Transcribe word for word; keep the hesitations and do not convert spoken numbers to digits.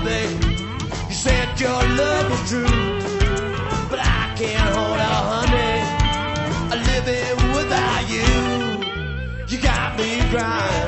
day. You said your love was true, but I can't hold a honey living without you. You got me crying.